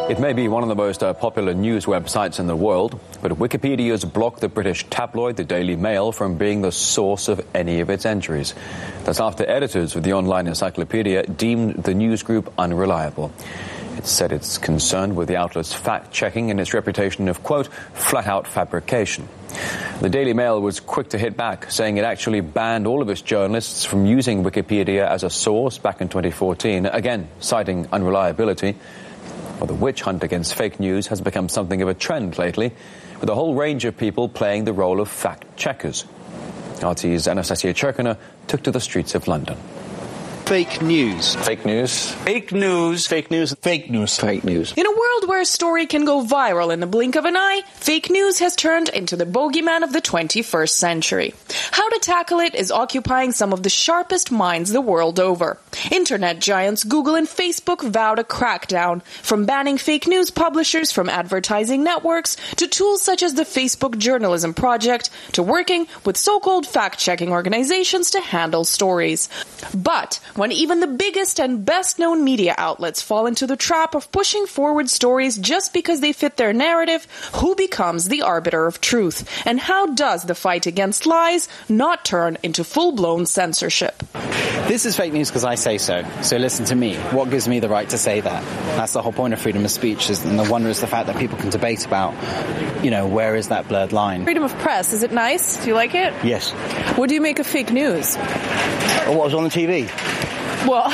It may be one of the most popular news websites in the world, but Wikipedia has blocked the British tabloid The Daily Mail from being the source of any of its entries. That's after editors of the online encyclopedia deemed the news group unreliable. It said it's concerned with the outlet's fact-checking and its reputation of, quote, flat-out fabrication. The Daily Mail was quick to hit back, saying it actually banned all of its journalists from using Wikipedia as a source back in 2014, again citing unreliability. Well, the witch hunt against fake news has become something of a trend lately, with a whole range of people playing the role of fact-checkers. RT's Anastasia Cherkina took to the streets of London. Fake news. Fake news. Fake news. Fake news. Fake news. Fake news. In a world where a story can go viral in the blink of an eye, fake news has turned into the bogeyman of the 21st century. How to tackle it is occupying some of the sharpest minds the world over. Internet giants Google and Facebook vowed a crackdown, from banning fake news publishers from advertising networks to tools such as the Facebook Journalism Project to working with so-called fact-checking organizations to handle stories. But when even the biggest and best-known media outlets fall into the trap of pushing forward stories just because they fit their narrative, who becomes the arbiter of truth? And how does the fight against lies not turn into full-blown censorship? This is fake news because I say so. So listen to me. What gives me the right to say that? That's the whole point of freedom of speech, and the wonder is the fact that people can debate about, where is that blurred line? Freedom of press, is it nice? Do you like it? Yes. What do you make of fake news? Or what was on the TV? Well,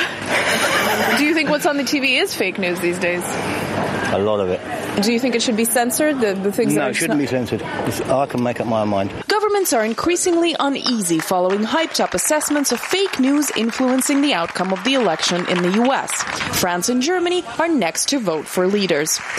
do you think what's on the TV is fake news these days? A lot of it. Do you think it should be censored? The things No, it shouldn't be censored. I can make up my own mind. Governments are increasingly uneasy following hyped-up assessments of fake news influencing the outcome of the election in the U.S. France and Germany are next to vote for leaders.